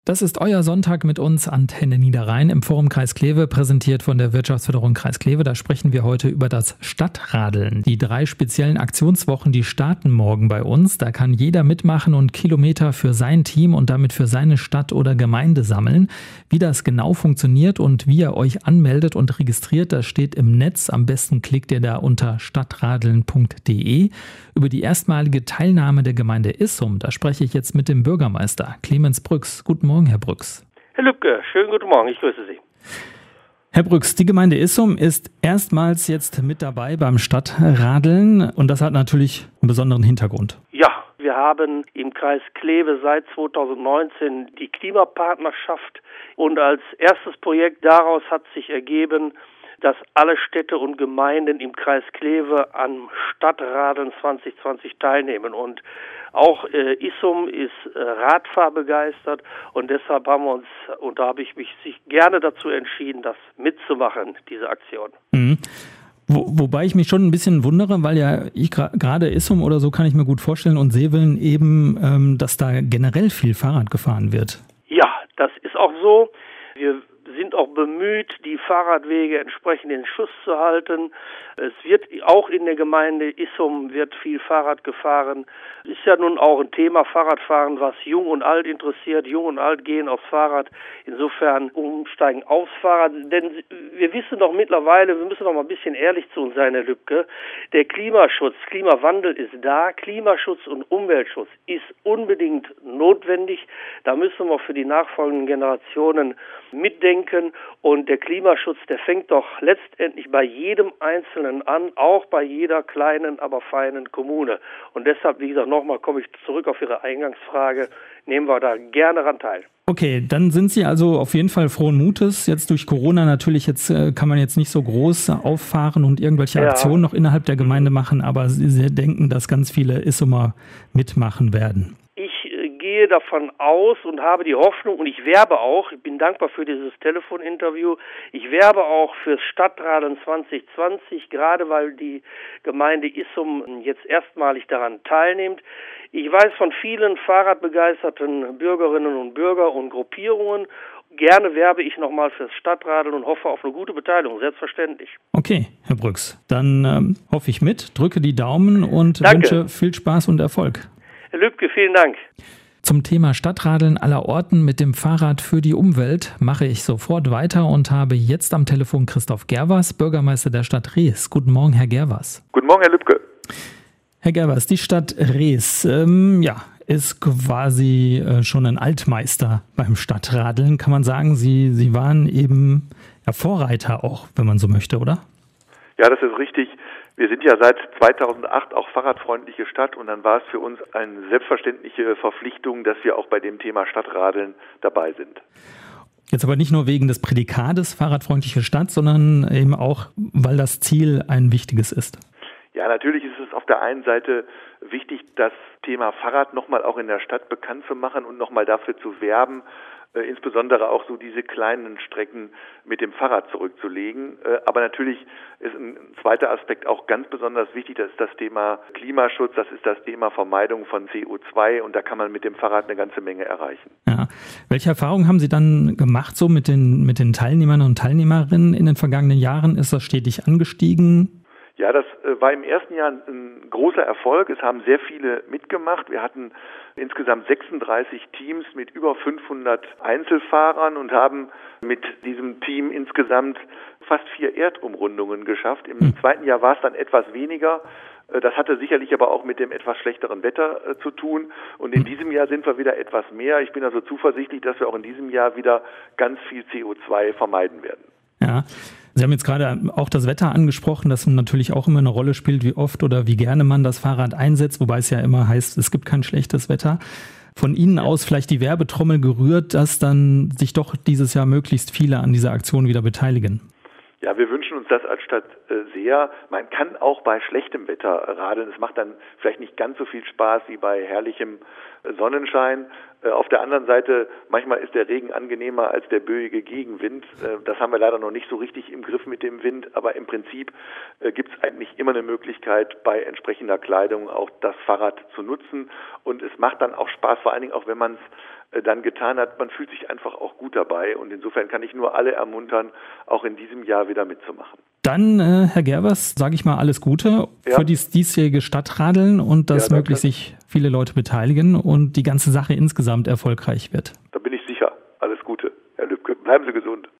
Das ist euer Sonntag mit uns, Antenne Niederrhein im Forum Kreis Kleve, präsentiert von der Wirtschaftsförderung Kreis Kleve. Da sprechen wir heute über das Stadtradeln. Die 3 speziellen Aktionswochen, die starten morgen bei uns. Da kann jeder mitmachen und Kilometer für sein Team und damit für seine Stadt oder Gemeinde sammeln. Wie das genau funktioniert und wie ihr euch anmeldet und registriert, das steht im Netz. Am besten klickt ihr da unter stadtradeln.de. Über die erstmalige Teilnahme der Gemeinde Issum, da spreche ich jetzt mit dem Bürgermeister Clemens Brüx. Guten Morgen, Herr Brüx. Herr Lübke, schönen guten Morgen, ich grüße Sie. Herr Brüx, die Gemeinde Issum ist erstmals jetzt mit dabei beim Stadtradeln und das hat natürlich einen besonderen Hintergrund. Ja, wir haben im Kreis Kleve seit 2019 die Klimapartnerschaft und als erstes Projekt daraus hat sich ergeben, dass alle Städte und Gemeinden im Kreis Kleve am Stadtradeln 2020 teilnehmen. Und auch Issum ist Radfahrbegeistert und deshalb haben wir uns, und da habe ich mich gerne dazu entschieden, das mitzumachen, diese Aktion. Mhm. Wobei ich mich schon ein bisschen wundere, weil ja ich gerade Issum oder so kann ich mir gut vorstellen und Seveln eben, dass da generell viel Fahrrad gefahren wird. Ja, das ist auch so. Wir sind auch bemüht, die Fahrradwege entsprechend in Schuss zu halten. Es wird auch in der Gemeinde Issum wird viel Fahrrad gefahren. Ist ja nun auch ein Thema Fahrradfahren, was Jung und Alt interessiert. Jung und Alt gehen aufs Fahrrad. Insofern umsteigen aufs Fahrrad. Denn wir wissen doch mittlerweile, wir müssen doch mal ein bisschen ehrlich zu uns sein, Herr Lübke. Der Klimaschutz, Klimawandel ist da. Klimaschutz und Umweltschutz ist unbedingt notwendig. Da müssen wir für die nachfolgenden Generationen mitdenken. Und der Klimaschutz, der fängt doch letztendlich bei jedem Einzelnen an, auch bei jeder kleinen, aber feinen Kommune. Und deshalb, wie gesagt, nochmal komme ich zurück auf Ihre Eingangsfrage, nehmen wir da gerne ran teil. Okay, dann sind Sie also auf jeden Fall frohen Mutes. Jetzt durch Corona natürlich, jetzt kann man jetzt nicht so groß auffahren und irgendwelche Aktionen noch innerhalb der Gemeinde machen, aber Sie denken, dass ganz viele Issumer mitmachen werden. Ich gehe davon aus und habe die Hoffnung und ich werbe auch, ich bin dankbar für dieses Telefoninterview, ich werbe auch fürs Stadtradeln 2020, gerade weil die Gemeinde Issum jetzt erstmalig daran teilnimmt. Ich weiß von vielen fahrradbegeisterten Bürgerinnen und Bürger und Gruppierungen. Gerne werbe ich nochmal fürs Stadtradeln und hoffe auf eine gute Beteiligung, selbstverständlich. Okay, Herr Brüx, dann hoffe ich mit, drücke die Daumen und wünsche viel Spaß und Erfolg. Herr Lübke, vielen Dank. Zum Thema Stadtradeln aller Orten mit dem Fahrrad für die Umwelt mache ich sofort weiter und habe jetzt am Telefon Christoph Gerwas, Bürgermeister der Stadt Rees. Guten Morgen, Herr Gerwas. Guten Morgen, Herr Lübke. Herr Gerwas, die Stadt Rees, ist quasi schon ein Altmeister beim Stadtradeln, kann man sagen. Sie waren eben Vorreiter auch, wenn man so möchte, oder? Ja, das ist richtig. Wir sind ja seit 2008 auch fahrradfreundliche Stadt und dann war es für uns eine selbstverständliche Verpflichtung, dass wir auch bei dem Thema Stadtradeln dabei sind. Jetzt aber nicht nur wegen des Prädikates fahrradfreundliche Stadt, sondern eben auch, weil das Ziel ein wichtiges ist. Ja, natürlich ist es auf der einen Seite wichtig, das Thema Fahrrad nochmal auch in der Stadt bekannt zu machen und nochmal dafür zu werben, insbesondere auch so diese kleinen Strecken mit dem Fahrrad zurückzulegen. Aber natürlich ist ein zweiter Aspekt auch ganz besonders wichtig, das ist das Thema Klimaschutz, das ist das Thema Vermeidung von CO2 und da kann man mit dem Fahrrad eine ganze Menge erreichen. Ja. Welche Erfahrungen haben Sie dann gemacht so mit den Teilnehmern und Teilnehmerinnen in den vergangenen Jahren? Ist das stetig angestiegen? Ja, das war im ersten Jahr ein großer Erfolg. Es haben sehr viele mitgemacht. Wir hatten insgesamt 36 Teams mit über 500 Einzelfahrern und haben mit diesem Team insgesamt fast 4 Erdumrundungen geschafft. Im zweiten Jahr war es dann etwas weniger. Das hatte sicherlich aber auch mit dem etwas schlechteren Wetter zu tun. Und in diesem Jahr sind wir wieder etwas mehr. Ich bin also zuversichtlich, dass wir auch in diesem Jahr wieder ganz viel CO2 vermeiden werden. Ja. Sie haben jetzt gerade auch das Wetter angesprochen, das natürlich auch immer eine Rolle spielt, wie oft oder wie gerne man das Fahrrad einsetzt, wobei es ja immer heißt, es gibt kein schlechtes Wetter. Von Ihnen aus vielleicht die Werbetrommel gerührt, dass dann sich doch dieses Jahr möglichst viele an dieser Aktion wieder beteiligen. Ja, wir wünschen wünschen uns das als Stadt sehr. Man kann auch bei schlechtem Wetter radeln. Es macht dann vielleicht nicht ganz so viel Spaß wie bei herrlichem Sonnenschein. Auf der anderen Seite, manchmal ist der Regen angenehmer als der böige Gegenwind. Das haben wir leider noch nicht so richtig im Griff mit dem Wind, aber im Prinzip gibt es eigentlich immer eine Möglichkeit, bei entsprechender Kleidung auch das Fahrrad zu nutzen. Und es macht dann auch Spaß, vor allen Dingen auch, wenn man es dann getan hat. Man fühlt sich einfach auch gut dabei. Und insofern kann ich nur alle ermuntern, auch in diesem Jahr wieder mitzumachen. Dann, Herr Gervers, sage ich mal alles Gute für das diesjährige Stadtradeln und dass möglichst sich viele Leute beteiligen und die ganze Sache insgesamt erfolgreich wird. Da bin ich sicher. Alles Gute, Herr Lübke. Bleiben Sie gesund.